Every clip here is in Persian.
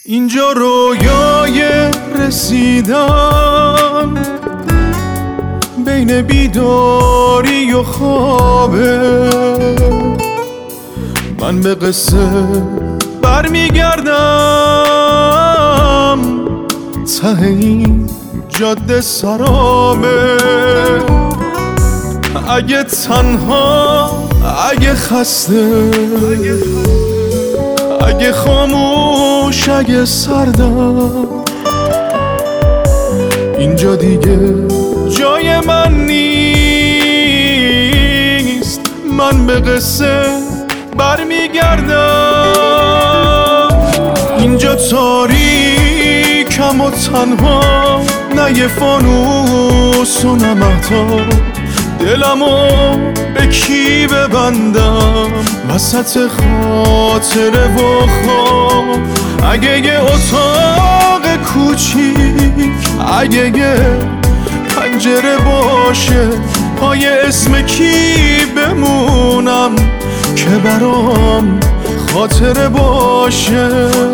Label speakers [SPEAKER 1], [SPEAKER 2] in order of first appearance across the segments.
[SPEAKER 1] اینجا رویای رسیدن بین بیداری و خوابه، من به قصه برمیگردم ته این جاده سرابه. اگه تنها، اگه خسته، اگه خاموش، اگه سردم، اینجا دیگه جای من نیست. من به قصه برمیگردم. اینجا تاریکم و تنها، نه یه فانوس و نه مهتاب. دلمو به کی ببندم وسط خاطره و خواب؟ اگه یه اتاق کوچیک، اگه یه پنجره باشه، پای اسم کی بمونم که برام خاطره باشه.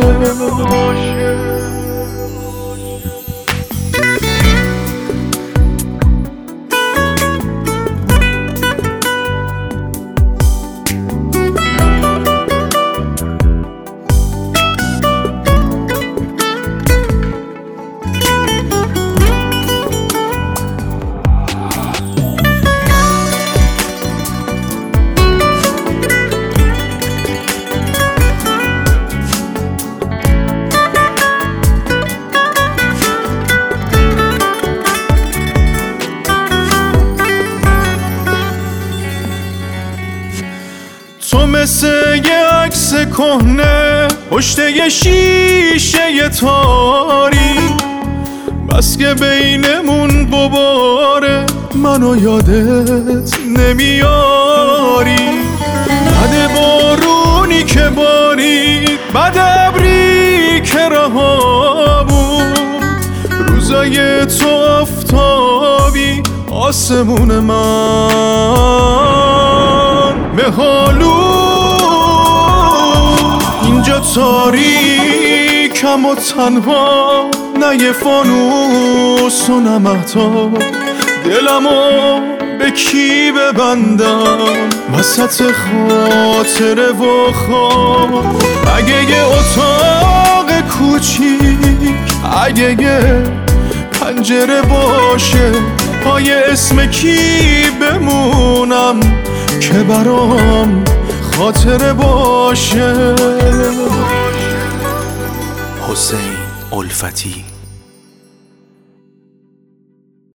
[SPEAKER 1] تو مثل یه عکس کهنه پشت یه شیشه تاریک، بس که بینمون غباره منو یادت نمیاری. بعد بارونی که بارید، بعد ابری که رها بود، روزای تو آفتابی آسمون من مهالو. اینجا تاریکم و تنها، نه یه فانوس و نه مهتاب. دلمو به کی ببندم وسط خاطره و خواب؟ اگه یه اتاق کوچیک، اگه یه پنجره باشه، پای اسم کی بمونم که برام خاطره باشه.
[SPEAKER 2] حسین الفتی.